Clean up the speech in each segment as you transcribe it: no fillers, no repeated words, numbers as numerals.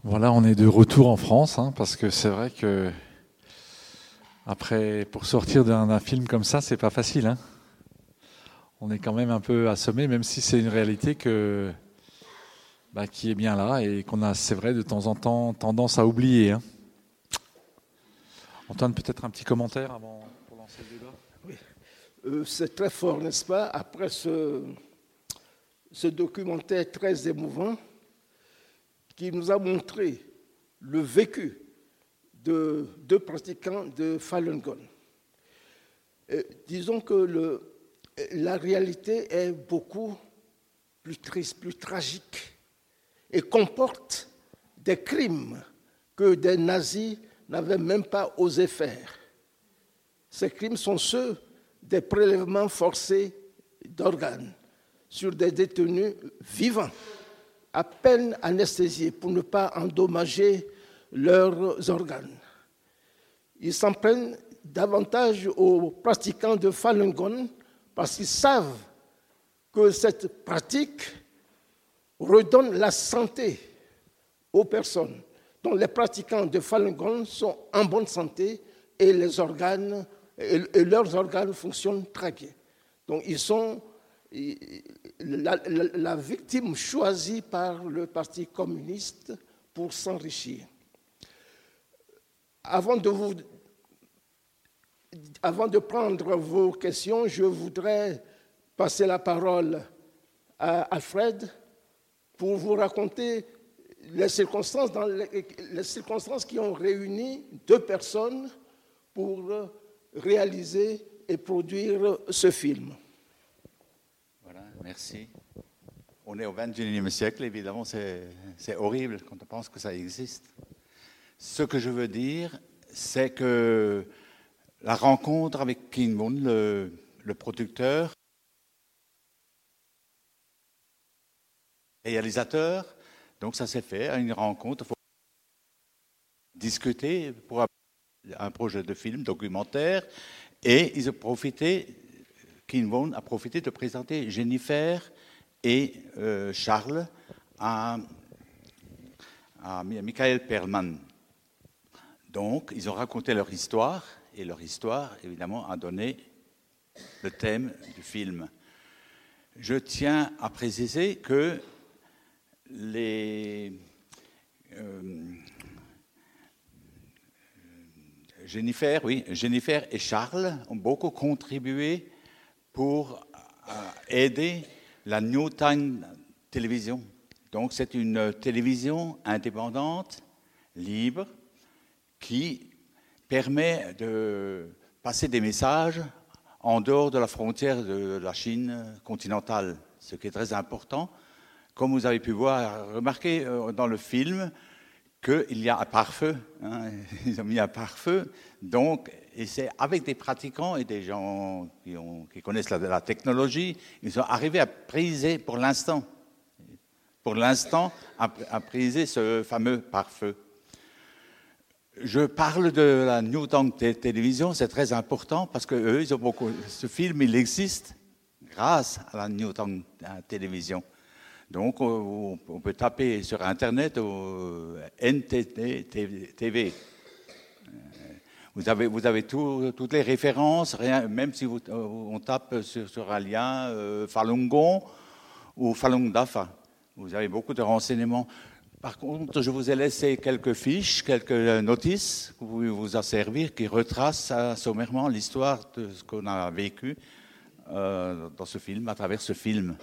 Voilà, on est de retour en France, parce que c'est vrai que après, pour sortir d'un film comme ça, c'est pas facile. On est quand même un peu assommé, même si c'est une réalité qui est bien là et qu'on a, c'est vrai, de temps en temps tendance à oublier. Antoine, peut-être un petit commentaire avant pour lancer le débat. Oui. C'est très fort, n'est-ce pas? Après ce documentaire très émouvant qui nous a montré le vécu de deux pratiquants de Falun Gong. Disons que la réalité est beaucoup plus triste, plus tragique et comporte des crimes que des nazis n'avaient même pas osé faire. Ces crimes sont ceux des prélèvements forcés d'organes sur des détenus vivants, à peine anesthésiés pour ne pas endommager leurs organes. Ils s'en prennent davantage aux pratiquants de Falun Gong parce qu'ils savent que cette pratique redonne la santé aux personnes. Donc les pratiquants de Falun Gong sont en bonne santé et leurs organes fonctionnent très bien. Donc ils sont la victime choisie par le Parti communiste pour s'enrichir. Avant de prendre vos questions, je voudrais passer la parole à Alfred pour vous raconter les circonstances qui ont réuni deux personnes pour réaliser et produire ce film. Voilà, merci. On est au XXIe siècle, évidemment, c'est horrible quand on pense que ça existe. Ce que je veux dire, c'est que la rencontre avec King Von, le producteur, réalisateur, donc ça s'est fait à une rencontre, il faut discuter pour un projet de film documentaire, et King Von a profité de présenter Jennifer et Charles à Michael Perlman. Donc, ils ont raconté leur histoire, et leur histoire, évidemment, a donné le thème du film. Je tiens à préciser que Jennifer et Charles ont beaucoup contribué pour aider la New Time Télévision. Donc, c'est une télévision indépendante, libre, qui permet de passer des messages en dehors de la frontière de la Chine continentale, ce qui est très important. Comme vous avez pu remarquer dans le film qu'il y a un pare-feu. Ils ont mis un pare-feu. Donc, et c'est avec des pratiquants et des gens qui connaissent la technologie, ils sont arrivés à briser pour l'instant, à briser ce fameux pare-feu. Je parle de la New Tongue Télévision, c'est très important parce que eux, ils ont beaucoup. Ce film, il existe grâce à la New Tongue Télévision. Donc, on peut taper sur Internet au NTT TV. Vous avez toutes les références, même si on tape sur un lien Falun Gong ou Falun Dafa. Vous avez beaucoup de renseignements. Par contre, je vous ai laissé quelques fiches, quelques notices que vous pouvez vous en servir, qui retracent sommairement l'histoire de ce qu'on a vécu dans ce film, à travers ce film.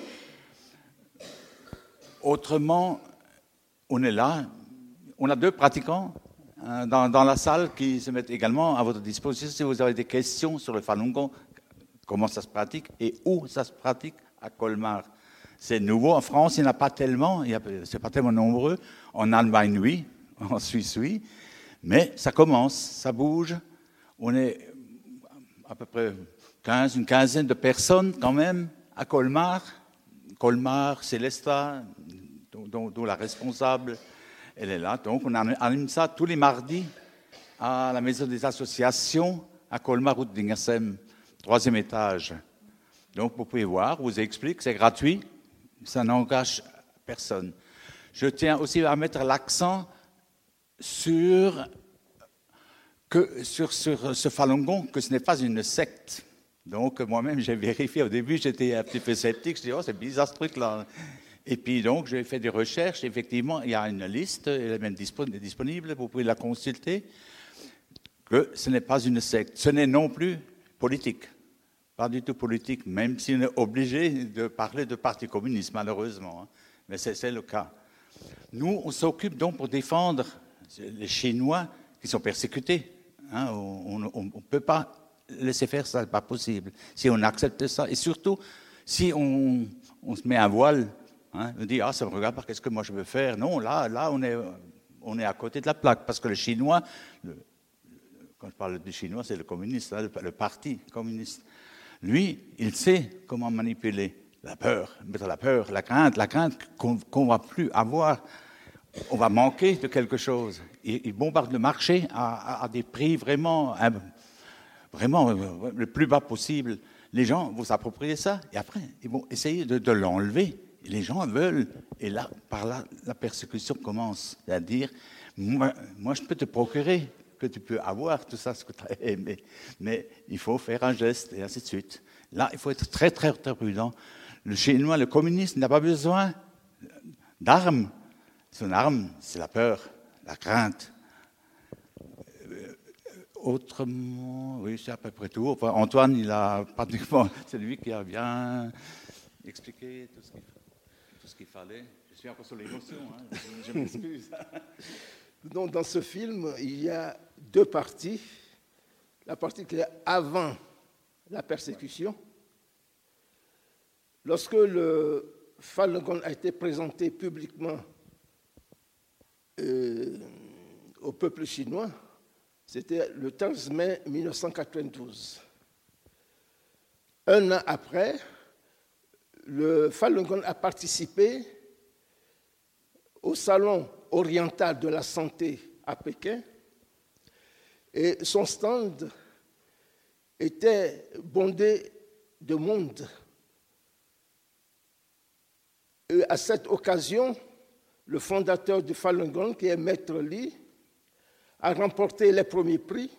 Autrement, on est là, on a deux pratiquants dans la salle qui se mettent également à votre disposition si vous avez des questions sur le Falun Gong, comment ça se pratique et où ça se pratique à Colmar. C'est nouveau, en France, il n'y en a pas tellement, c'est pas tellement nombreux. En Allemagne, oui, en Suisse, oui, mais ça commence, ça bouge. On est à peu près une quinzaine de personnes quand même à Colmar. Colmar, Célesta, dont la responsable, elle est là. Donc, on anime ça tous les mardis à la Maison des Associations à Colmar, route d'Ingersheim, 3e étage. Donc, vous pouvez voir, je vous explique, c'est gratuit, ça n'engage personne. Je tiens aussi à mettre l'accent sur ce Falun Gong, que ce n'est pas une secte. Donc, moi-même, j'ai vérifié. Au début, j'étais un petit peu sceptique. Je dis, oh, c'est bizarre ce truc-là. Et puis, donc, j'ai fait des recherches. Effectivement, il y a une liste, elle est même disponible, vous pouvez la consulter, que ce n'est pas une secte. Ce n'est non plus politique. Pas du tout politique, même si on est obligé de parler de parti communiste, malheureusement. Mais c'est le cas. Nous, on s'occupe donc pour défendre les Chinois qui sont persécutés. On ne peut pas laisser faire ça, c'est pas possible. Si on accepte ça, et surtout, si on se met un voile, on dit, ah, ça me regarde pas, qu'est-ce que moi je veux faire? Non, là, on est à côté de la plaque, parce que le Chinois, quand je parle du Chinois, c'est le communiste, le parti communiste. Lui, il sait comment manipuler la peur, mettre la peur, la crainte qu'on ne va plus avoir. On va manquer de quelque chose. Il bombarde le marché à des prix vraiment le plus bas possible. Les gens vont s'approprier ça et après, ils vont essayer de l'enlever. Et les gens veulent. Et là, par là, la persécution commence. C'est-à-dire, moi, je peux te procurer, que tu peux avoir tout ça, ce que tu as aimé. Mais il faut faire un geste et ainsi de suite. Là, il faut être très, très, très prudent. Le Chinois, le communiste, n'a pas besoin d'armes. Son arme, c'est la peur, la crainte. Autrement, oui, c'est à peu près tout. Enfin, Antoine, il a pratiquement, c'est lui qui a bien expliqué tout ce qu'il fallait. Je suis encore sur l'émotion, je m'excuse. Donc, dans ce film, il y a deux parties. La partie qui est avant la persécution. Lorsque le Falun Gong a été présenté publiquement au peuple chinois, c'était le 15 mai 1992. Un an après, le Falun Gong a participé au Salon oriental de la santé à Pékin et son stand était bondé de monde. Et à cette occasion, le fondateur du Falun Gong, qui est Maître Li, a remporté les premiers prix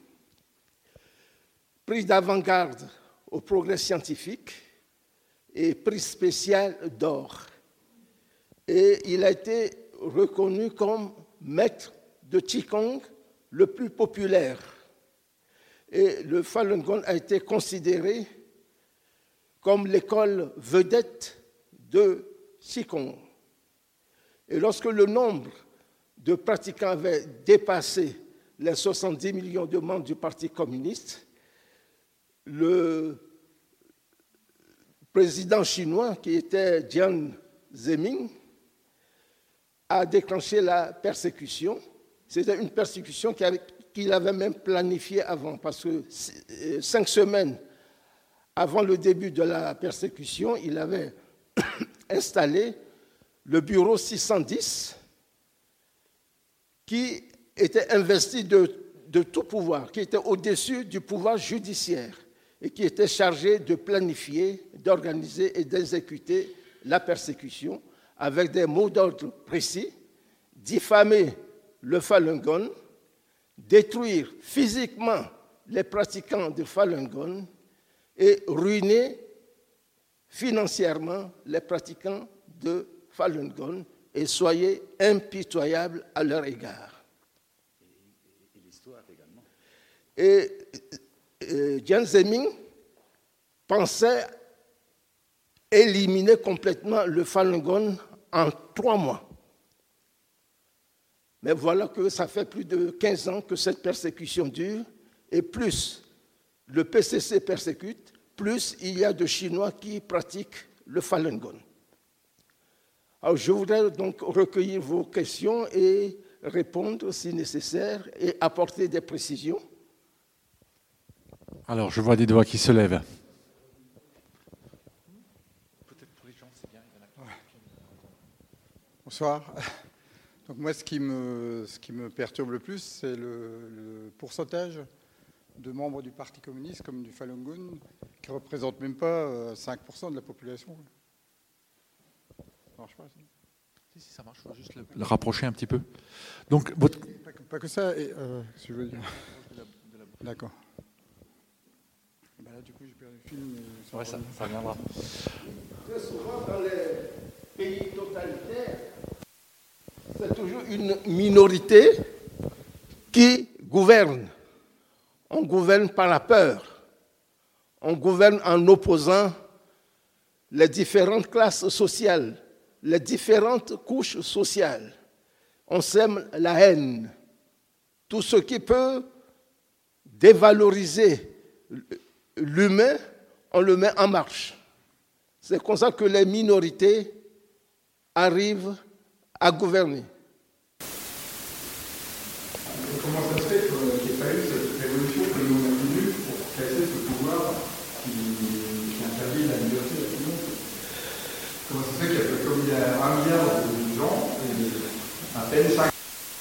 d'avant-garde au progrès scientifique et prix spécial d'or. Et il a été reconnu comme maître de Qigong le plus populaire. Et le Falun Gong a été considéré comme l'école vedette de Qigong. Et lorsque le nombre de pratiquants avait dépassé les 70 millions de membres du Parti communiste, le président chinois, qui était Jiang Zemin, a déclenché la persécution. C'était une persécution qu'il avait même planifiée avant, parce que 5 semaines avant le début de la persécution, il avait installé le bureau 610, qui était investi de tout pouvoir, qui était au-dessus du pouvoir judiciaire et qui était chargé de planifier, d'organiser et d'exécuter la persécution avec des mots d'ordre précis: diffamer le Falun Gong, détruire physiquement les pratiquants de Falun Gong et ruiner financièrement les pratiquants de Falun Gong, et soyez impitoyables à leur égard. Et l'histoire également. Et Jiang Zemin pensait éliminer complètement le Falun Gong en 3 mois. Mais voilà que ça fait plus de 15 ans que cette persécution dure, et plus le PCC persécute, plus il y a de Chinois qui pratiquent le Falun Gong. Alors, je voudrais donc recueillir vos questions et répondre si nécessaire et apporter des précisions. Alors, je vois des doigts qui se lèvent. Peut-être pour les gens, c'est bien. Bonsoir. Donc moi, ce qui me perturbe le plus, c'est le pourcentage de membres du Parti communiste comme du Falun Gong, qui ne représentent même pas 5% de la population. Ça marche pas, ça. Si, ça marche, il faut juste le rapprocher un petit peu. Donc, Pas que ça, et, si je veux dire. D'accord. Bah là, du coup, j'ai perdu le film. Ouais, ça viendra. Très souvent, dans les pays totalitaires, c'est toujours une minorité qui gouverne. On gouverne par la peur. On gouverne en opposant les différentes classes sociales, les différentes couches sociales. On sème la haine. Tout ce qui peut dévaloriser l'humain, on le met en marche. C'est comme ça que les minorités arrivent à gouverner. Comment ça se fait qu'il n'y ait pas eu cette révolution que nous avons connue pour casser ce pouvoir qui interdit la liberté à tout le monde? Comment ça se fait qu'il y a comme il y a 1 milliard de gens, et à peine 5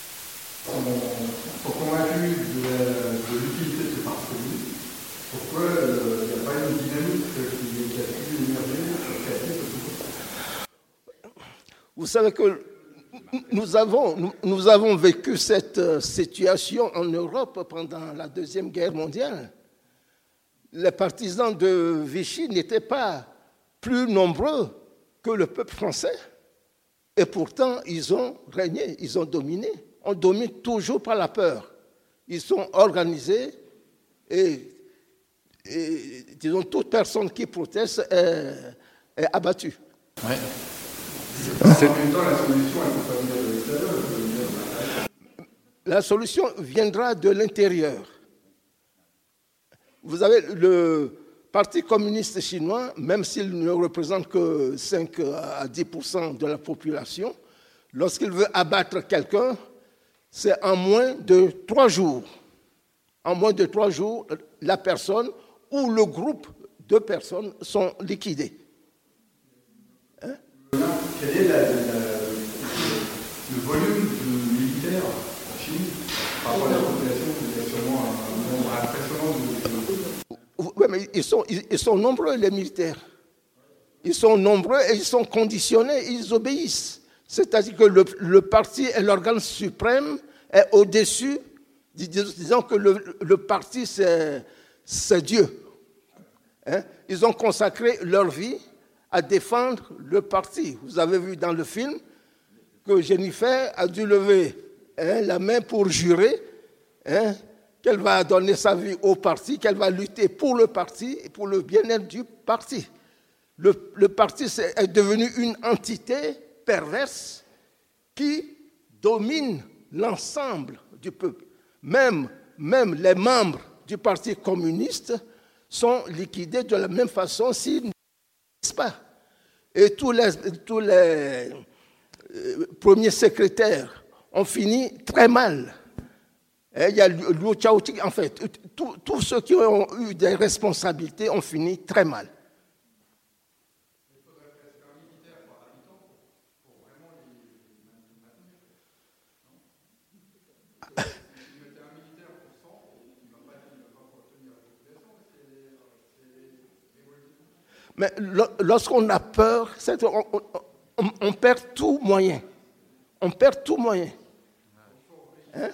sont convaincus de l'utilité de ce parti communiste? Pourquoi il n'y a pas une dynamique qui a pu émerger pour casser ce pouvoir? Vous savez que nous avons vécu cette situation en Europe pendant la Deuxième Guerre mondiale. Les partisans de Vichy n'étaient pas plus nombreux que le peuple français. Et pourtant, ils ont régné, ils ont dominé. On domine toujours par la peur. Ils sont organisés et disons, toute personne qui proteste est abattue. Ouais. En même temps, la solution, elle ne peut pas venir de l'extérieur, elle peut venir de l'intérieur. La solution viendra de l'intérieur. Vous avez le Parti communiste chinois, même s'il ne représente que 5 à 10% de la population, lorsqu'il veut abattre quelqu'un, c'est en moins de 3 jours. En moins de 3 jours, la personne ou le groupe de personnes sont liquidés. Hein? Quel est le volume de militaires en Chine par rapport à la population? Il y a sûrement un nombre impressionnant de... Oui, mais ils sont nombreux, les militaires. Ils sont nombreux et ils sont conditionnés, ils obéissent. C'est-à-dire que le parti est l'organe suprême, est au-dessus, disons que le parti, c'est Dieu. Hein? Ils ont consacré leur vie à défendre le parti. Vous avez vu dans le film que Jennifer a dû lever la main pour jurer qu'elle va donner sa vie au parti, qu'elle va lutter pour le parti et pour le bien-être du parti. Le parti est devenu une entité perverse qui domine l'ensemble du peuple. Même les membres du Parti communiste sont liquidés de la même façon s'ils n'existent pas. Et tous les premiers secrétaires ont fini très mal. Il y a Liu Shaoqi, en fait, tous ceux qui ont eu des responsabilités ont fini très mal. Mais lorsqu'on a peur, on perd tout moyen. On perd tout moyen. Hein?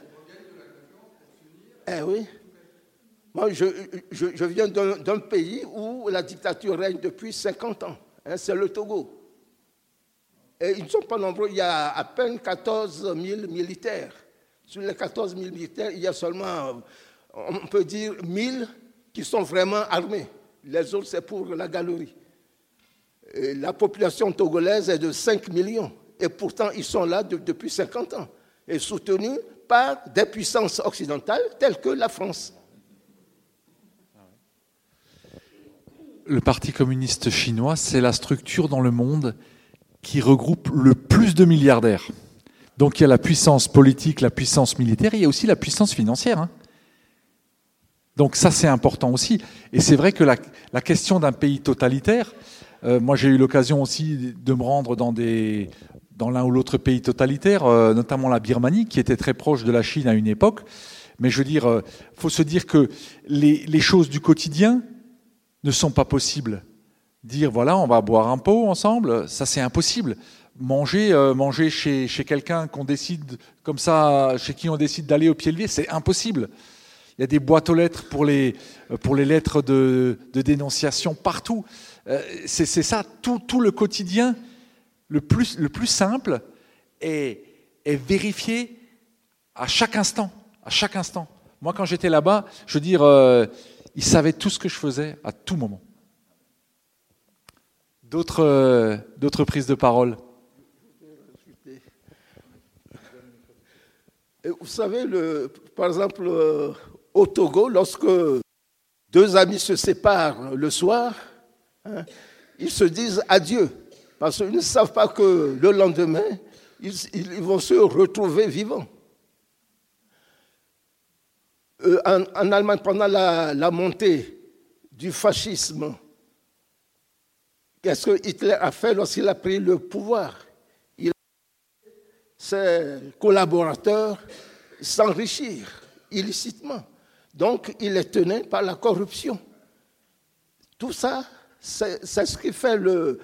Eh oui. Moi, je viens d'un pays où la dictature règne depuis 50 ans. Hein, c'est le Togo. Et ils ne sont pas nombreux. Il y a à peine 14 000 militaires. Sur les 14 000 militaires, il y a seulement, on peut dire, 1000 qui sont vraiment armés. Les autres, c'est pour la galerie. Et la population togolaise est de 5 millions. Et pourtant, ils sont là depuis 50 ans. Et soutenus par des puissances occidentales telles que la France. Le Parti communiste chinois, c'est la structure dans le monde qui regroupe le plus de milliardaires. Donc il y a la puissance politique, la puissance militaire, et il y a aussi la puissance financière. Hein. Donc ça, c'est important aussi. Et c'est vrai que la question d'un pays totalitaire, moi j'ai eu l'occasion aussi de me rendre dans l'un ou l'autre pays totalitaire, notamment la Birmanie, qui était très proche de la Chine à une époque. Mais je veux dire, faut se dire que les choses du quotidien ne sont pas possibles. Dire, voilà, on va boire un pot ensemble, ça c'est impossible. manger chez quelqu'un qu'on décide comme ça, chez qui on décide d'aller au pied levé, c'est impossible. Il y a des boîtes aux lettres pour les lettres de dénonciation partout. C'est ça, tout le quotidien, le plus simple est vérifié à chaque instant. À chaque instant. Moi, quand j'étais là-bas, je veux dire, ils savaient tout ce que je faisais à tout moment. D'autres prises de parole. Et vous savez, par exemple, au Togo, lorsque deux amis se séparent le soir, ils se disent adieu, parce qu'ils ne savent pas que le lendemain, ils vont se retrouver vivants. En Allemagne, pendant la montée du fascisme, qu'est-ce que Hitler a fait lorsqu'il a pris le pouvoir? Il a fait ses collaborateurs s'enrichir illicitement. Donc, il est tenu par la corruption. Tout ça, c'est ce qui fait le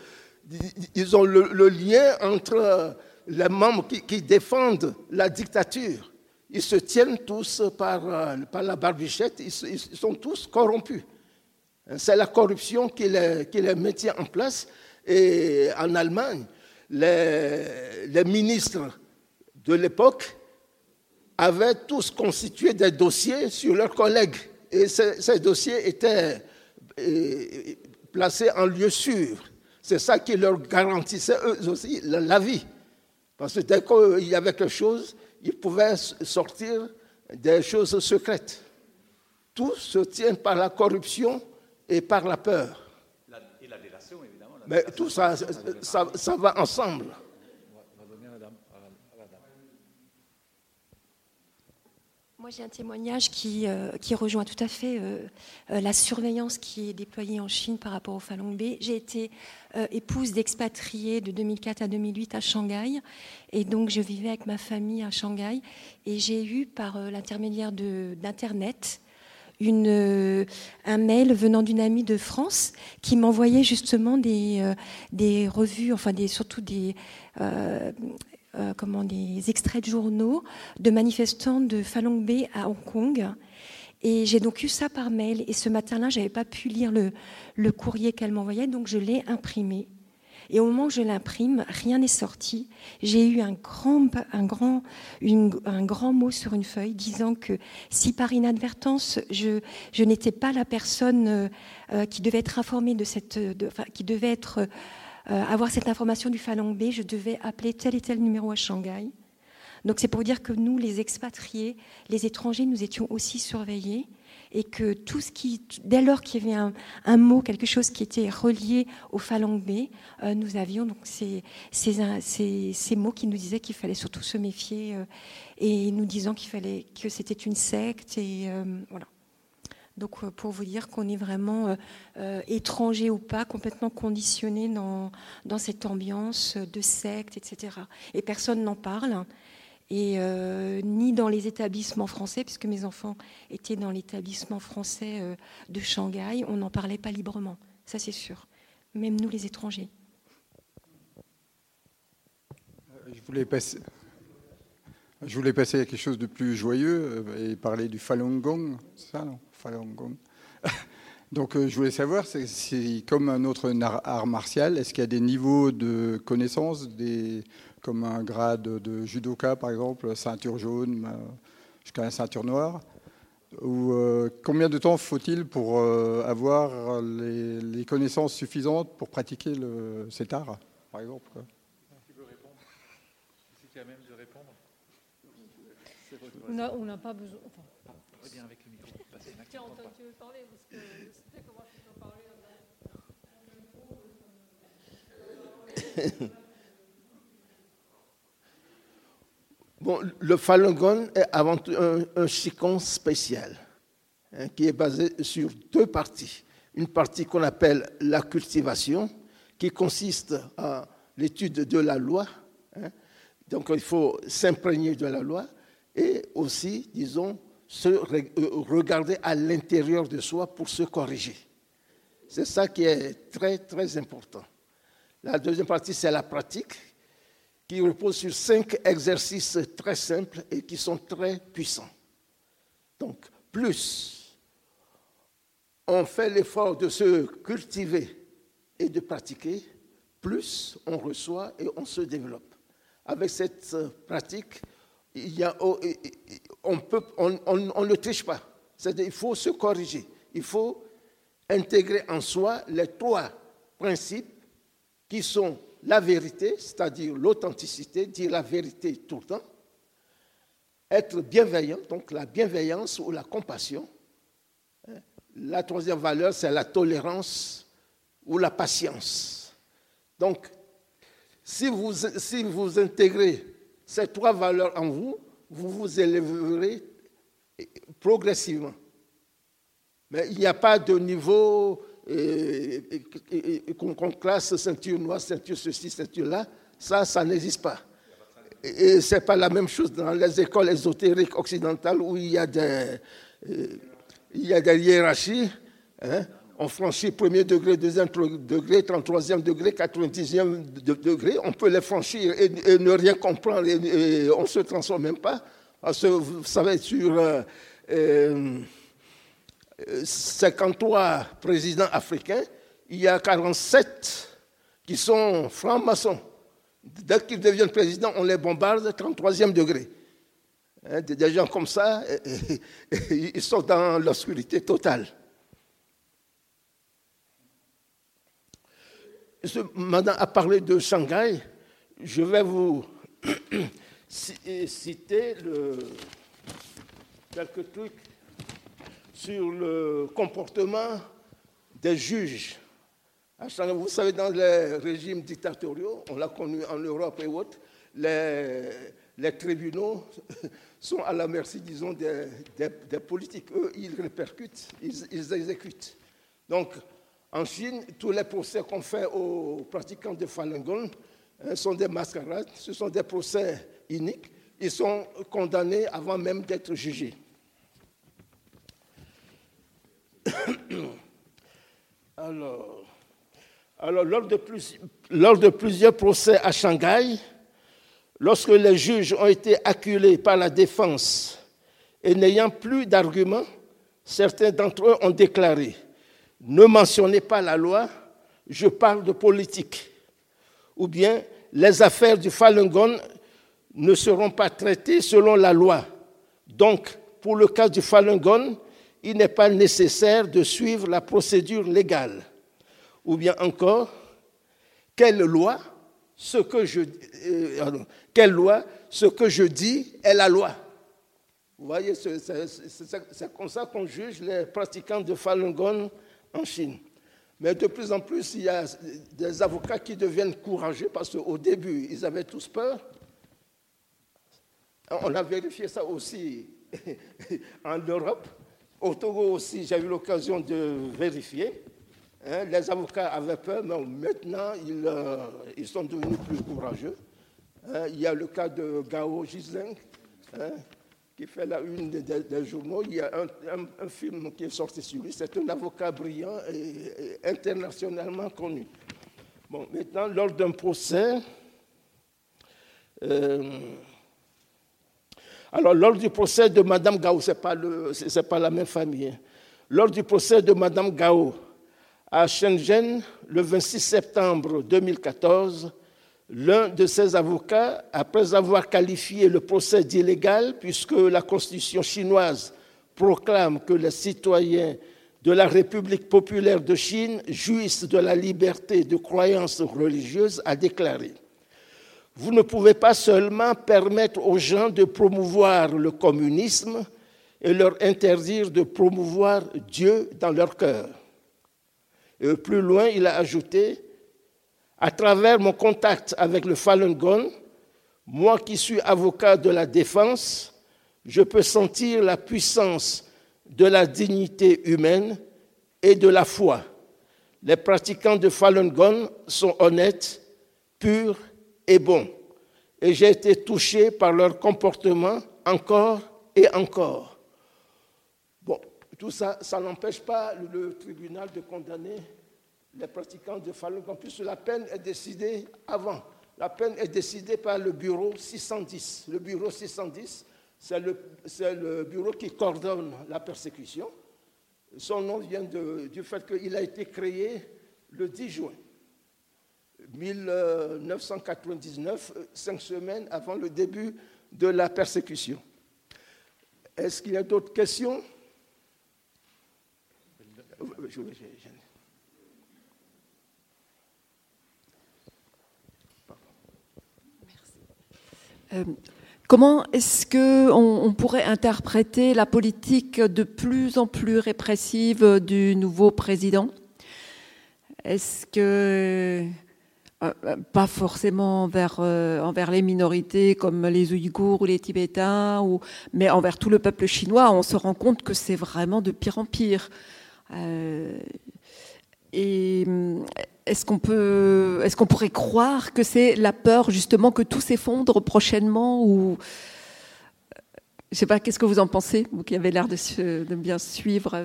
lien entre les membres qui défendent la dictature. Ils se tiennent tous par la barbichette, ils sont tous corrompus. C'est la corruption qui les maintient en place. Et en Allemagne, les ministres de l'époque avaient tous constitué des dossiers sur leurs collègues. Et ces dossiers étaient placés en lieu sûr. C'est ça qui leur garantissait eux aussi la vie. Parce que dès qu'il y avait quelque chose, ils pouvaient sortir des choses secrètes. Tout se tient par la corruption et par la peur. Et la délation, évidemment. Mais tout ça va ensemble. Moi, j'ai un témoignage qui rejoint tout à fait la surveillance qui est déployée en Chine par rapport au Falun Gong. J'ai été épouse d'expatriés de 2004 à 2008 à Shanghai. Et donc, je vivais avec ma famille à Shanghai. Et j'ai eu, par l'intermédiaire d'Internet, un mail venant d'une amie de France qui m'envoyait justement des revues, enfin surtout des extraits de journaux de manifestants de Falun Gong à Hong Kong. Et j'ai donc eu ça par mail. Et ce matin-là, je n'avais pas pu lire le courrier qu'elle m'envoyait, donc je l'ai imprimé. Et au moment où je l'imprime, rien n'est sorti. J'ai eu un grand mot sur une feuille disant que si par inadvertance, je n'étais pas la personne qui devait être informée qui devait avoir cette information du Falun Gong, je devais appeler tel et tel numéro à Shanghai. Donc c'est pour dire que nous, les expatriés, les étrangers, nous étions aussi surveillés et que dès lors qu'il y avait un mot, quelque chose qui était relié au Falun Gong, nous avions donc ces mots qui nous disaient qu'il fallait surtout se méfier et nous disant que c'était une secte et voilà. Donc pour vous dire qu'on est vraiment étranger ou pas, complètement conditionné dans cette ambiance de secte, etc. Et personne n'en parle. Et ni dans les établissements français, puisque mes enfants étaient dans l'établissement français de Shanghai, on n'en parlait pas librement, ça c'est sûr. Même nous les étrangers. Je voulais passer à quelque chose de plus joyeux et parler du Falun Gong, c'est ça non? Falun Gong. Donc je voulais savoir, c'est comme un autre art martial, est-ce qu'il y a des niveaux de connaissances, comme un grade de judoka par exemple, ceinture jaune jusqu'à la ceinture noire, ou combien de temps faut-il pour avoir les connaissances suffisantes pour pratiquer cet art, par exemple? Qui veut répondre? C'est qui a même de répondre? On n'a pas besoin. Enfin, très bien avec le micro. Tiens, Antoine, tu veux parler parce que je sais comment je peux parler. Bon, le Falun Gong est avant tout un qigong spécial qui est basé sur deux parties. Une partie qu'on appelle la cultivation, qui consiste à l'étude de la loi. Donc, il faut s'imprégner de la loi et aussi, disons, regarder à l'intérieur de soi pour se corriger. C'est ça qui est très, très important. La deuxième partie, c'est la pratique, qui repose sur 5 exercices très simples et qui sont très puissants. Donc, plus on fait l'effort de se cultiver et de pratiquer, plus on reçoit et on se développe. Avec cette pratique, on ne triche pas. C'est-à-dire qu'il faut se corriger. Il faut intégrer en soi les 3 principes qui sont la vérité, c'est-à-dire l'authenticité, dire la vérité tout le temps, être bienveillant, donc la bienveillance ou la compassion. La 3e valeur, c'est la tolérance ou la patience. Donc, si vous intégrez ces 3 valeurs en vous, vous vous élèverez progressivement. Mais il n'y a pas de niveau qu'on classe ceinture noire, ceinture ceci, ceinture là. Ça n'existe pas. Et ce n'est pas la même chose dans les écoles ésotériques occidentales où il y a des hiérarchies. Hein. On franchit premier degré, deuxième degré, 33e degré, 90e degré. On peut les franchir et ne rien comprendre et on ne se transforme même pas. Parce que vous savez, sur 53 présidents africains, il y a 47 qui sont francs-maçons. Dès qu'ils deviennent présidents, on les bombarde 33e degré. Hein, des gens comme ça, ils sont dans l'obscurité totale. Madame a parlé de Shanghai. Je vais vous citer quelques trucs sur le comportement des juges. Vous savez, dans les régimes dictatoriaux, on l'a connu en Europe et autres, les tribunaux sont à la merci, disons, des politiques. Eux, ils répercutent, ils exécutent. Donc, en Chine, tous les procès qu'on fait aux pratiquants de Falun Gong sont des mascarades, ce sont des procès iniques. Ils sont condamnés avant même d'être jugés. Alors, lors de plusieurs procès à Shanghai, lorsque les juges ont été acculés par la défense et n'ayant plus d'arguments, certains d'entre eux ont déclaré « Ne mentionnez pas la loi, je parle de politique » ou bien « Les affaires du Falun Gong ne seront pas traitées selon la loi. Donc, pour le cas du Falun Gong, il n'est pas nécessaire de suivre la procédure légale. » Ou bien encore, quelle loi, ce que je dis est la loi. Vous voyez, c'est comme ça qu'on juge les pratiquants de Falun Gong en Chine. Mais de plus en plus, il y a des avocats qui deviennent courageux parce qu'au début, ils avaient tous peur. On a vérifié ça aussi en Europe. Au Togo aussi, j'ai eu l'occasion de vérifier. Les avocats avaient peur, mais maintenant, ils sont devenus plus courageux. Il y a le cas de Gao Zhizheng, qui fait la une des journaux. Il y a un film qui est sorti sur lui. C'est un avocat brillant et internationalement connu. Bon, maintenant, lors d'un procès... Alors, lors du procès de Mme Gao, ce n'est pas la même famille. Hein. Lors du procès de Mme Gao à Shenzhen, le 26 septembre 2014, l'un de ses avocats, après avoir qualifié le procès d'illégal, puisque la Constitution chinoise proclame que les citoyens de la République populaire de Chine jouissent de la liberté de croyance religieuse, a déclaré: vous ne pouvez pas seulement permettre aux gens de promouvoir le communisme et leur interdire de promouvoir Dieu dans leur cœur. Et plus loin, il a ajouté: à travers mon contact avec le Falun Gong, moi qui suis avocat de la défense, je peux sentir la puissance de la dignité humaine et de la foi. Les pratiquants de Falun Gong sont honnêtes, purs et bons. Et j'ai été touché par leur comportement encore et encore. Bon, tout ça, ça n'empêche pas le tribunal de condamner les pratiquants de Falun Gong, puisque la peine est décidée avant. La peine est décidée par le bureau 610. Le bureau 610, c'est le bureau qui coordonne la persécution. Son nom vient du fait qu'il a été créé le 10 juin 1999, 5 semaines avant le début de la persécution. Est-ce qu'il y a d'autres questions? Comment est-ce qu'on pourrait interpréter la politique de plus en plus répressive du nouveau président? Est-ce que, pas forcément envers les minorités comme les Ouïghours ou les Tibétains, mais envers tout le peuple chinois, on se rend compte que c'est vraiment de pire en pire. Et est-ce qu'on pourrait croire que c'est la peur justement que tout s'effondre prochainement, ou je ne sais pas, qu'est-ce que vous en pensez, vous qui avez l'air de bien suivre?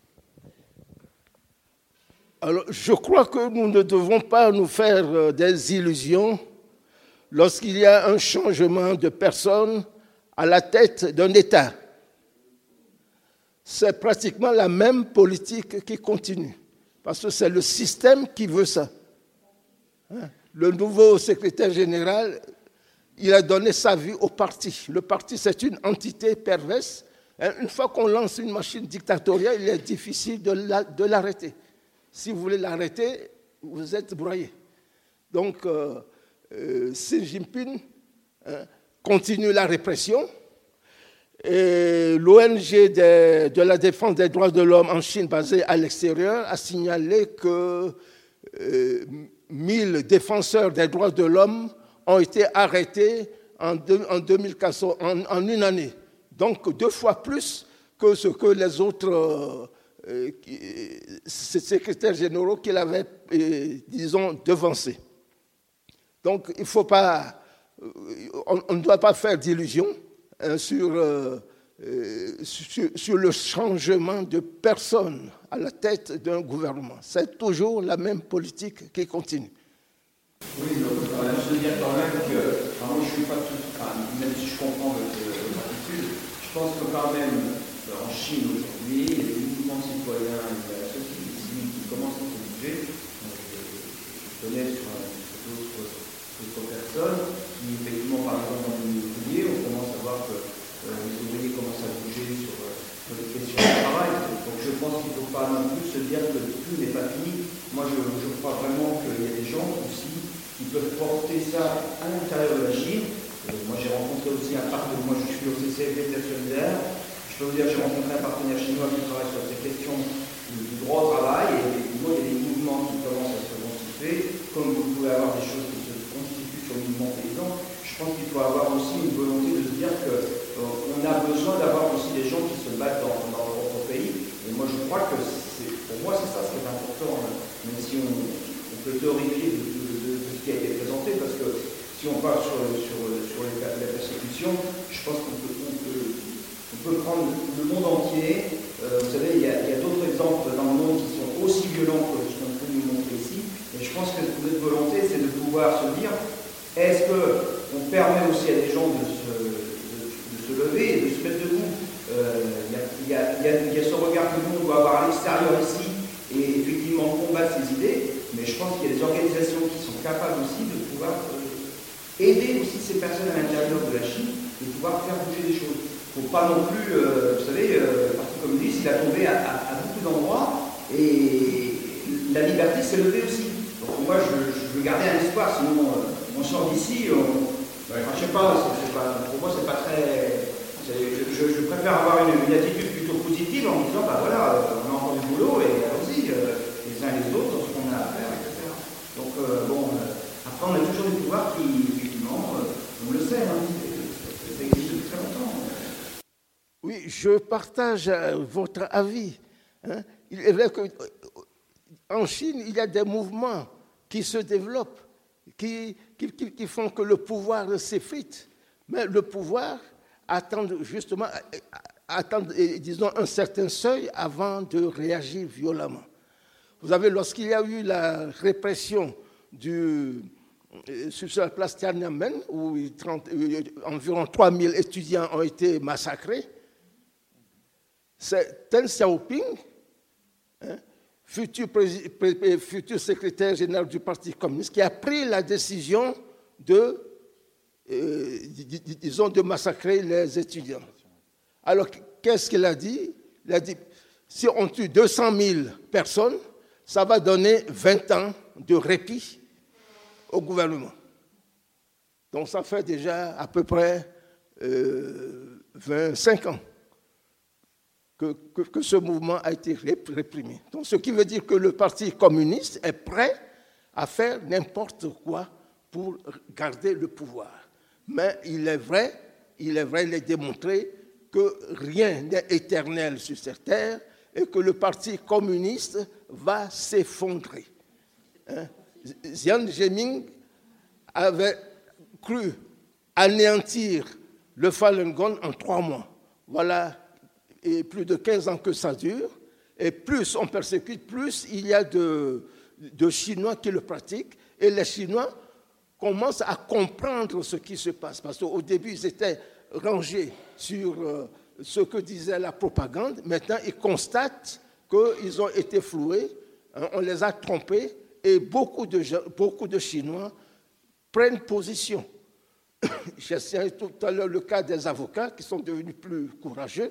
Alors, je crois que nous ne devons pas nous faire des illusions lorsqu'il y a un changement de personne à la tête d'un État. C'est pratiquement la même politique qui continue, parce que c'est le système qui veut ça. Le nouveau secrétaire général, il a donné sa vie au parti. Le parti, c'est une entité perverse. Une fois qu'on lance une machine dictatoriale, il est difficile de l'arrêter. Si vous voulez l'arrêter, vous êtes broyé. Donc, Xi Jinping continue la répression. Et l'ONG de la défense des droits de l'homme en Chine, basée à l'extérieur, a signalé que 1000 défenseurs des droits de l'homme ont été arrêtés en 2014, en une année. Donc 2 fois plus que ce que les autres secrétaires généraux qu'il avait, disons, devancés. Donc il ne faut pas, on ne doit pas faire d'illusions sur le changement de personne à la tête d'un gouvernement. C'est toujours la même politique qui continue. Oui, donc je veux dire quand même que, moi je ne suis pas tout, même si je comprends votre attitude, je pense que quand même en Chine aujourd'hui, il y a des mouvements citoyens et de la société civile qui commencent à se bouger. Je connais sur d'autres personnes qui, effectivement, par exemple, dans les ouvriers, on commence à voir que les ouvriers commencent à bouger sur les questions du travail. Donc je pense qu'il ne faut pas non plus se dire que tout n'est pas fini. Moi, je crois vraiment qu'il y a des gens aussi qui peuvent porter ça à l'intérieur de la Chine. Moi, j'ai rencontré aussi un partenaire, moi je suis au CCFD solidaire. Je peux vous dire que j'ai rencontré un partenaire chinois qui travaille sur ces questions du droit au travail, et effectivement, il y a des mouvements qui commencent à se constituer, comme vous pouvez avoir des choses qui se constituent sur le mouvement paysan. Je pense qu'il faut avoir aussi une volonté de se dire qu'on a besoin d'avoir aussi des gens qui se battent dans leur propre pays. Et moi, je crois que pour moi, c'est ça ce qui est important, même si on peut théorifier de ce qui a été présenté, parce que si on part sur la persécution, je pense qu'on peut prendre le monde entier. Vous savez, il y a d'autres exemples dans le monde qui sont aussi violents que ce qu'on peut nous montrer ici. Et je pense que notre volonté, c'est de pouvoir se dire, est-ce qu'on permet aussi à des gens de se lever et de se mettre debout? Il y a ce regard que nous, on doit avoir à l'extérieur ici, et effectivement combattre ces idées. Mais je pense qu'il y a des organisations qui sont capables aussi de pouvoir aider aussi ces personnes à l'intérieur de la Chine, de pouvoir faire bouger les choses. Il ne faut pas non plus, vous savez, le Parti communiste, il a tombé à beaucoup d'endroits, et la liberté s'est levée aussi. Donc moi, je veux garder un espoir, sinon on sort d'ici, je ne sais pas, pour moi, c'est pas très... Je préfère avoir une attitude plutôt positive en me disant, voilà, on a encore du boulot, et allons-y, les uns et les autres, dans ce qu'on a à faire, etc. Donc, après, on a toujours des pouvoirs qui, effectivement, on le sait, ça existe depuis très longtemps. Oui, je partage votre avis. Il est vrai qu'en Chine, il y a des mouvements qui se développent, qui font que le pouvoir s'effrite. Mais le pouvoir attend justement, disons, un certain seuil avant de réagir violemment. Vous savez, lorsqu'il y a eu la répression du sur la place Tiananmen, où environ 3000 étudiants ont été massacrés. C'est Deng Xiaoping, futur secrétaire général du Parti communiste, qui a pris la décision de massacrer les étudiants. Alors, qu'est-ce qu'il a dit? Il a dit, si on tue 200 000 personnes, ça va donner 20 ans de répit au gouvernement. Donc, ça fait déjà à peu près 25 ans que ce mouvement a été réprimé. Donc, ce qui veut dire que le Parti communiste est prêt à faire n'importe quoi pour garder le pouvoir. Mais il est vrai, il est démontré que rien n'est éternel sur cette terre et que le Parti communiste va s'effondrer. Jiang Zemin avait cru anéantir le Falun Gong en 3 mois. Voilà, et plus de 15 ans que ça dure. Et plus on persécute, plus il y a de Chinois qui le pratiquent. Et les Chinois commencent à comprendre ce qui se passe. Parce qu'au début, ils étaient rangés sur ce que disait la propagande. Maintenant, ils constatent qu'ils ont été floués, on les a trompés, et beaucoup de Chinois prennent position. J'ai cité tout à l'heure le cas des avocats qui sont devenus plus courageux.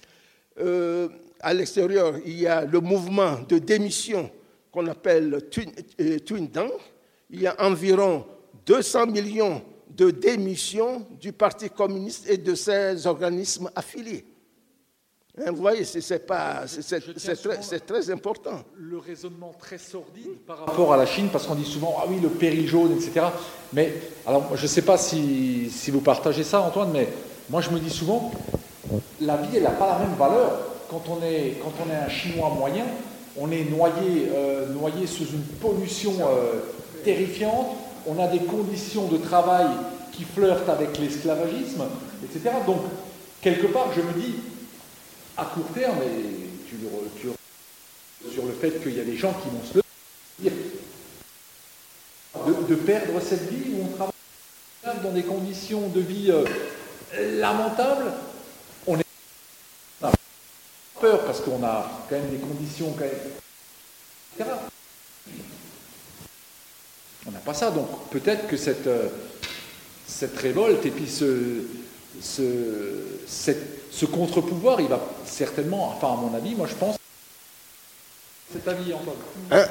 À l'extérieur, il y a le mouvement de démission qu'on appelle Tuindang. Il y a environ 200 millions de démissions du Parti communiste et de ses organismes affiliés. Vous voyez, c'est très important. Le raisonnement très sordide par rapport à la Chine, parce qu'on dit souvent, ah oui, le péril jaune, etc. Mais, alors, je ne sais pas si vous partagez ça, Antoine, mais moi, je me dis souvent, la vie, elle n'a pas la même valeur. Quand on est un Chinois moyen, on est noyé sous une pollution terrifiante, on a des conditions de travail qui flirtent avec l'esclavagisme, etc. Donc, quelque part, je me dis, à court terme, et sur le fait qu'il y a des gens qui vont se dire de perdre cette vie où on travaille dans des conditions de vie lamentables, on a peur parce qu'on a quand même des conditions, etc. On n'a pas ça, donc peut-être que cette révolte et puis ce contre-pouvoir, il va certainement, enfin à mon avis, moi je pense, c'est ta vie Antoine.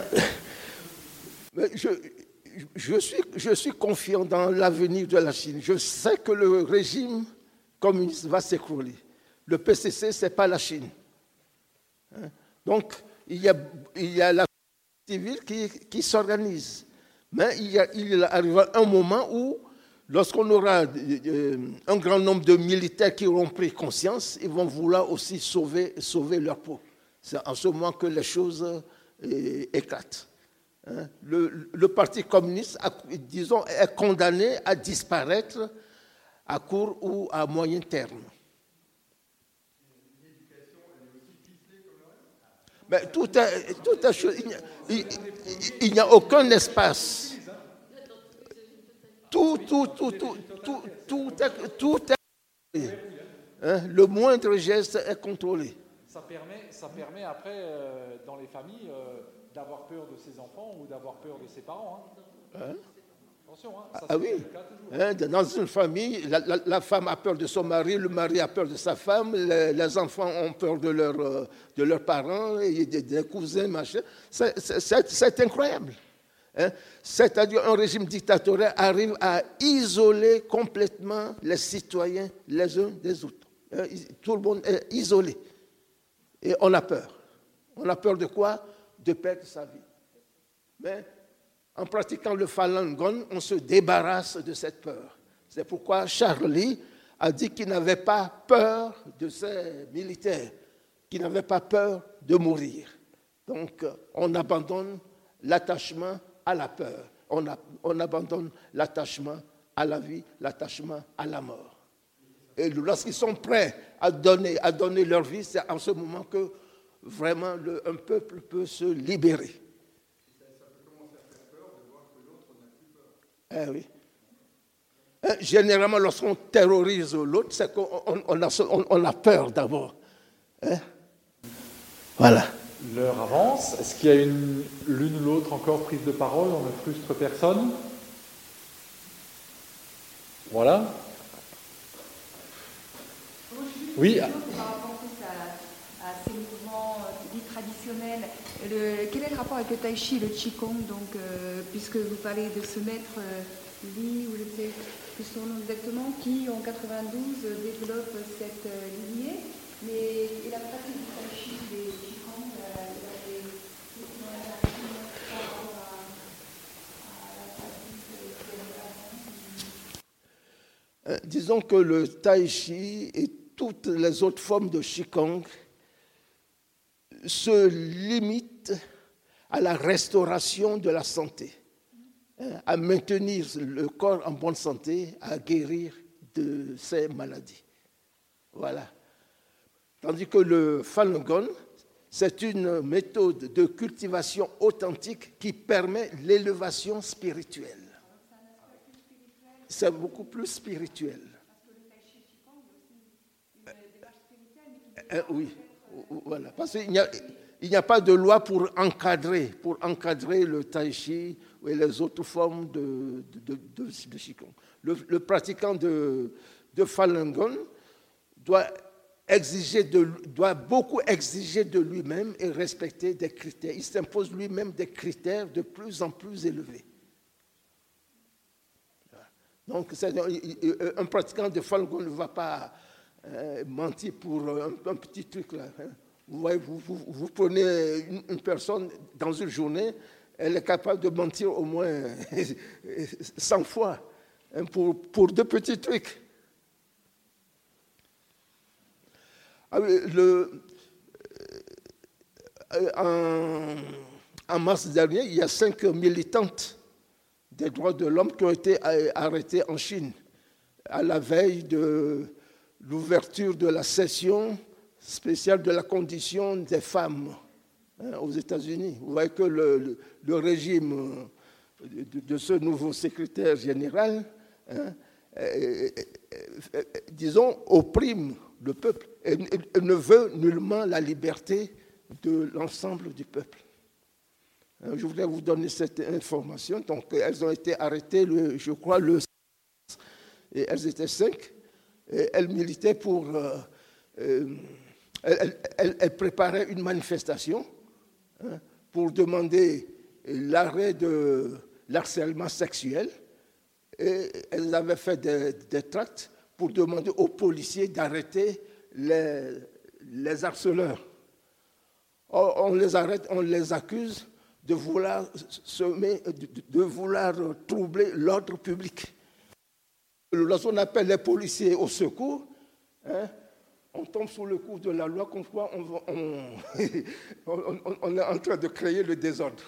Je suis confiant dans l'avenir de la Chine. Je sais que le régime communiste va s'écrouler. Le PCC, ce n'est pas la Chine. Donc, il y a la civile qui s'organise. Mais il arrivera un moment où, lorsqu'on aura un grand nombre de militaires qui auront pris conscience, ils vont vouloir aussi sauver leur peau. C'est en ce moment que les choses éclatent. Le Parti communiste, disons, est condamné à disparaître à court ou à moyen terme. Mais il n'y a aucun espace. Tout est le moindre geste est contrôlé. Ça permet après, dans les familles, d'avoir peur de ses enfants ou d'avoir peur de ses parents. Attention, ça oui. Dans une famille, la femme a peur de son mari, le mari a peur de sa femme, les enfants ont peur de leurs parents, et des cousins, machin. C'est incroyable. C'est-à-dire un régime dictatorial arrive à isoler complètement les citoyens les uns des autres. Tout le monde est isolé. Et on a peur. On a peur de quoi? De perdre sa vie. Mais en pratiquant le Falun Gong, on se débarrasse de cette peur. C'est pourquoi Charlie a dit qu'il n'avait pas peur de ces militaires, qu'il n'avait pas peur de mourir. Donc, on abandonne l'attachement à la peur. On abandonne l'attachement à la vie, l'attachement à la mort. Et lorsqu'ils sont prêts à donner leur vie, c'est en ce moment que vraiment un peuple peut se libérer. Ça peut commencer à faire peur de voir que l'autre n'a plus peur. Oui. Généralement, lorsqu'on terrorise l'autre, c'est qu'on a peur d'abord. Voilà. L'heure avance. Est-ce qu'il y a l'une ou l'autre encore prise de parole? On ne frustre personne. Voilà. Oui. Par rapport à ces mouvements dits traditionnels, quel est le rapport avec le tai chi et le qigong, donc, puisque vous parlez de ce maître Li, ou je ne sais plus son nom exactement, qui en 92 développe cette lignée, et la pratique du tai chi et du qigong, disons que le tai chi et toutes les autres formes de qigong se limitent à la restauration de la santé, à maintenir le corps en bonne santé, à guérir de ses maladies. Voilà. Tandis que le Falun Gong, c'est une méthode de cultivation authentique qui permet l'élévation spirituelle. C'est beaucoup plus spirituel. Oui, voilà. Parce qu'il n'y a pas de loi pour encadrer le tai chi et les autres formes de qigong. Le pratiquant de Falun Gong doit beaucoup exiger de lui-même et respecter des critères. Il s'impose lui-même des critères de plus en plus élevés. Donc, un pratiquant de Falun Gong ne va pas mentir pour un petit truc là. Vous voyez, vous prenez une personne dans une journée, elle est capable de mentir au moins 100 fois pour deux petits trucs. En mars dernier, il y a 5 militantes des droits de l'homme qui ont été arrêtées en Chine à la veille de l'ouverture de la session spéciale de la condition des femmes aux États-Unis. Vous voyez que le régime de ce nouveau secrétaire général, disons, opprime le peuple et ne veut nullement la liberté de l'ensemble du peuple. Je voudrais vous donner cette information. Donc, elles ont été arrêtées, je crois, le 6 mars, et elles étaient 5. Et elles militaient pour... elles préparaient une manifestation pour demander l'arrêt de l'harcèlement sexuel. Et elles avaient fait des tracts pour demander aux policiers d'arrêter les harceleurs. Or, on les arrête, on les accuse de vouloir troubler l'ordre public. Lorsqu'on appelle les policiers au secours, on tombe sous le coup de la loi, comme quoi on est en train de créer le désordre.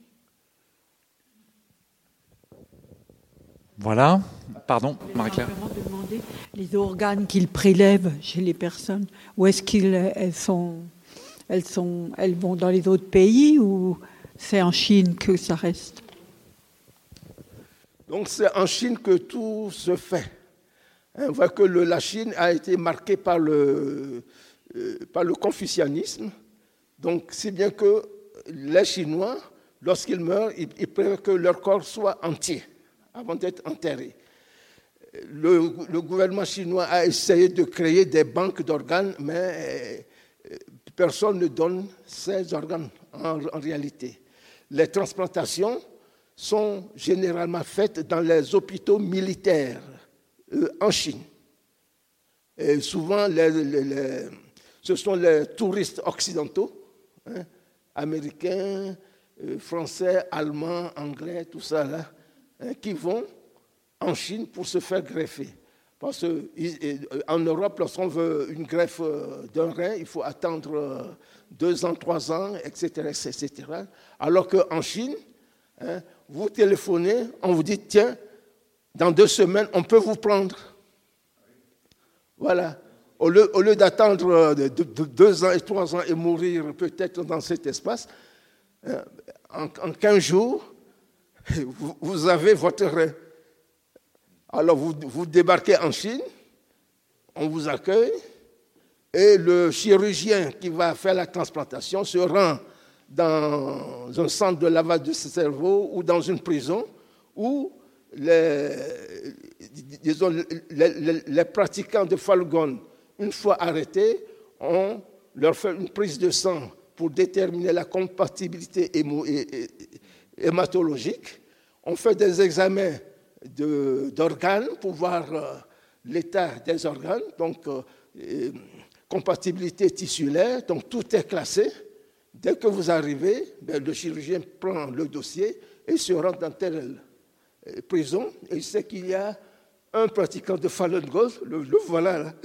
Voilà. Pardon, Marie-Claire. Je voulais simplement demander les organes qu'ils prélèvent chez les personnes, où est-ce qu'elles vont dans les autres pays ou c'est en Chine que ça reste? Donc c'est en Chine que tout se fait. On voit que la Chine a été marquée par le confucianisme. Donc c'est bien que les Chinois, lorsqu'ils meurent, ils préfèrent que leur corps soit entier avant d'être enterré. Le gouvernement chinois a essayé de créer des banques d'organes, mais personne ne donne ces organes en réalité. Les transplantations sont généralement faites dans les hôpitaux militaires en Chine. Et souvent, ce sont les touristes occidentaux, américains, français, allemands, anglais, tout ça, là, qui vont en Chine pour se faire greffer. Parce qu'en Europe, lorsqu'on veut une greffe d'un rein, il faut attendre 2 ans, 3 ans, etc., etc. Alors qu'en Chine, vous téléphonez, on vous dit, tiens, dans 2 semaines, on peut vous prendre. Voilà. Au lieu d'attendre 2 ans et 3 ans et mourir peut-être dans cet espace, en 15 jours, vous avez votre rein. Alors vous débarquez en Chine, on vous accueille, et le chirurgien qui va faire la transplantation se rend dans un centre de lavage de cerveau ou dans une prison où les pratiquants de Falun Gong, une fois arrêtés, on leur fait une prise de sang pour déterminer la compatibilité hématologique. On fait des examens d'organes pour voir l'état des organes, donc compatibilité tissulaire, donc tout est classé. Dès que vous arrivez, le chirurgien prend le dossier et se rend dans telle prison et il sait qu'il y a un pratiquant de Falun Gong, le voilà là.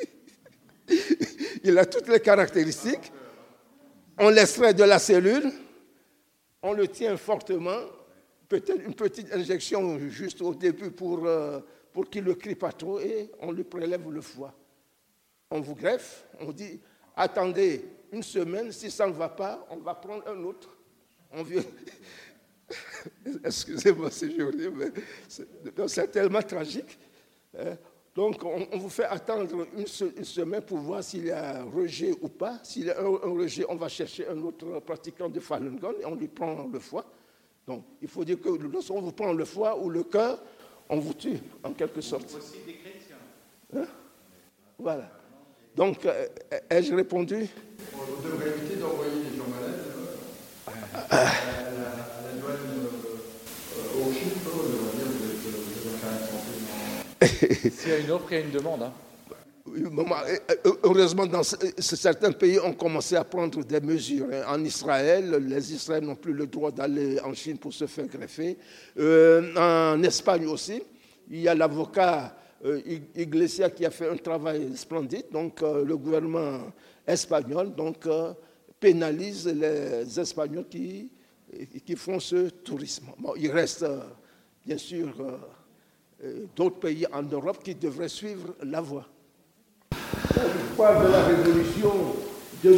Il a toutes les caractéristiques. On l'extrait de la cellule, on le tient fortement, peut-être une petite injection juste au début pour qu'il ne crie pas trop et on lui prélève le foie. On vous greffe, on dit attendez une semaine, si ça ne va pas, on va prendre un autre. On vient... Excusez-moi, c'est joli, mais c'est tellement tragique. Donc, on vous fait attendre une semaine pour voir s'il y a rejet ou pas. S'il y a un rejet, on va chercher un autre pratiquant de Falun Gong et on lui prend le foie. Donc, il faut dire que lorsqu'on vous prend le foie ou le cœur, on vous tue, en quelque sorte. Aussi des chrétiens. Hein? Voilà. Donc, ai-je répondu? On devrait éviter d'envoyer les gens malades à la douane au Chine, on devrait dire de faire une santé. S'il y a une offre, il y a une demande. Hein. Heureusement, dans certains pays ont commencé à prendre des mesures. En Israël, les Israéliens n'ont plus le droit d'aller en Chine pour se faire greffer. En Espagne aussi, il y a l'avocat Iglesias qui a fait un travail splendide. Donc, le gouvernement espagnol pénalise les Espagnols qui font ce tourisme. Bon, il reste, bien sûr, d'autres pays en Europe qui devraient suivre la voie. L'histoire de la révolution 2013-2981,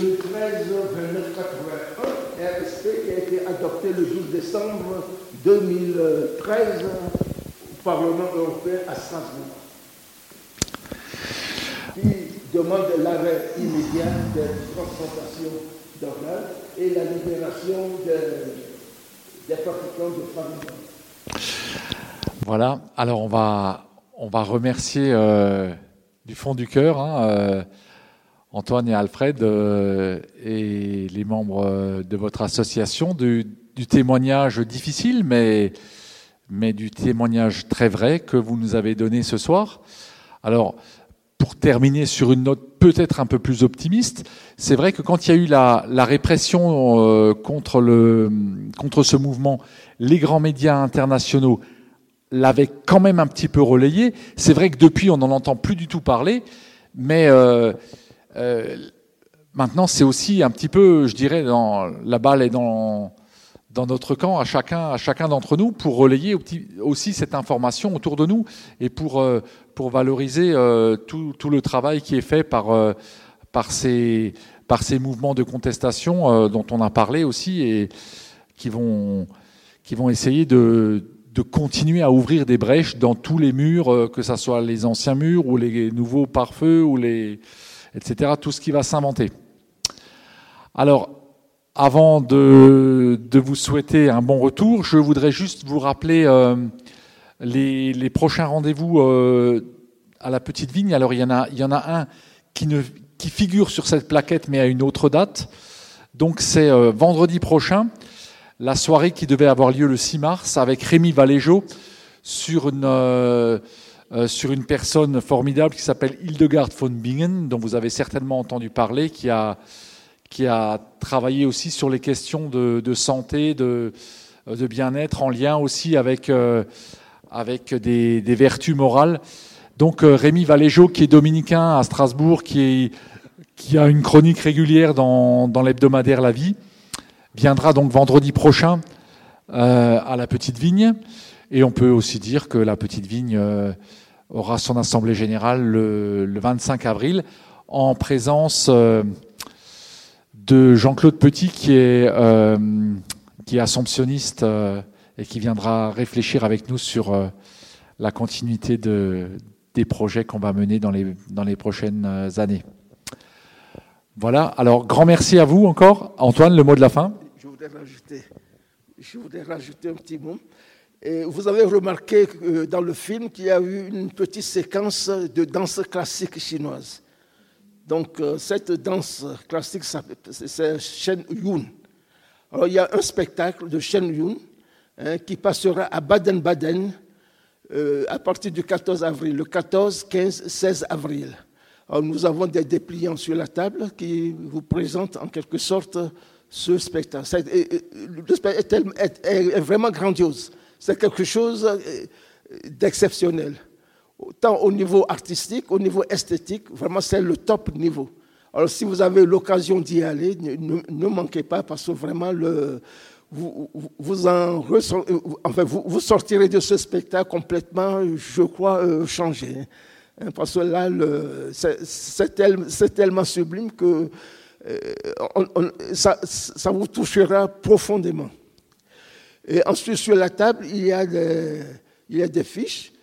RSP, qui a été adopté le 12 décembre 2013 au Parlement européen à Strasbourg, qui demande l'arrêt immédiat des transplantations d'organes et la libération des pratiquants de Falun Gong. Voilà, alors on va remercier du fond du cœur Antoine et Alfred et les membres de votre association du témoignage difficile, mais du témoignage très vrai que vous nous avez donné ce soir. Alors, pour terminer sur une note peut-être un peu plus optimiste, c'est vrai que quand il y a eu la répression contre ce mouvement, les grands médias internationaux l'avaient quand même un petit peu relayé. C'est vrai que depuis, on n'en entend plus du tout parler, mais maintenant, c'est aussi un petit peu, je dirais, la balle est dans notre camp, à chacun d'entre nous, pour relayer aussi cette information autour de nous et pour valoriser tout le travail qui est fait par ces mouvements de contestation dont on a parlé aussi et qui vont essayer de continuer à ouvrir des brèches dans tous les murs, que ce soit les anciens murs ou les nouveaux pare-feux, ou etc., tout ce qui va s'inventer. Alors, avant de vous souhaiter un bon retour, je voudrais juste vous rappeler les prochains rendez-vous à la Petite Vigne. Alors, il y en a un qui figure sur cette plaquette, mais à une autre date. Donc, c'est vendredi prochain, la soirée qui devait avoir lieu le 6 mars avec Rémi Valéjo sur une personne formidable qui s'appelle Hildegard von Bingen, dont vous avez certainement entendu parler, qui a travaillé aussi sur les questions de santé, de bien-être, en lien aussi avec des vertus morales. Donc Rémi Valéjo, qui est dominicain à Strasbourg, qui a une chronique régulière dans l'hebdomadaire La Vie, viendra donc vendredi prochain à la Petite Vigne. Et on peut aussi dire que la Petite Vigne aura son assemblée générale le 25 avril en présence de Jean-Claude Petit, qui est assomptionniste et qui viendra réfléchir avec nous sur la continuité des projets qu'on va mener dans les prochaines années. Voilà, alors grand merci à vous encore. Antoine, le mot de la fin. Je voudrais rajouter un petit mot. Et vous avez remarqué dans le film qu'il y a eu une petite séquence de danse classique chinoise. Donc cette danse classique, c'est Shen Yun. Alors il y a un spectacle de Shen Yun qui passera à Baden-Baden à partir du 14 avril, le 14, 15, 16 avril. Alors, nous avons des dépliants sur la table qui vous présentent en quelque sorte ce spectacle. Le spectacle est vraiment grandiose. C'est quelque chose d'exceptionnel. Tant au niveau artistique, au niveau esthétique, vraiment c'est le top niveau. Alors si vous avez l'occasion d'y aller, ne manquez pas parce que vraiment vous sortirez de ce spectacle complètement, je crois, changé. Parce que là, c'est tellement sublime que ça vous touchera profondément. Et ensuite, sur la table, il y a des fiches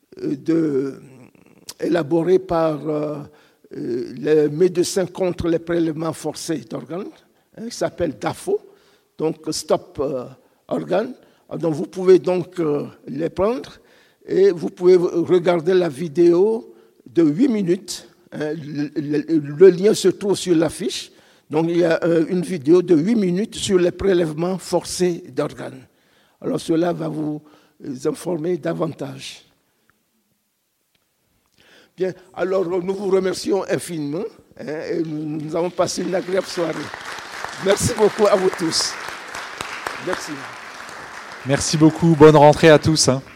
élaborées par les médecins contre les prélèvements forcés d'organes, qui s'appelle DAFO, donc Stop Organes. Donc vous pouvez donc les prendre et vous pouvez regarder la vidéo de 8 minutes. Le lien se trouve sur l'affiche. Donc il y a une vidéo de 8 minutes sur les prélèvements forcés d'organes. Alors cela va vous informer davantage. Bien, alors nous vous remercions infiniment et nous avons passé une agréable soirée. Merci beaucoup à vous tous. Merci. Merci beaucoup, bonne rentrée à tous.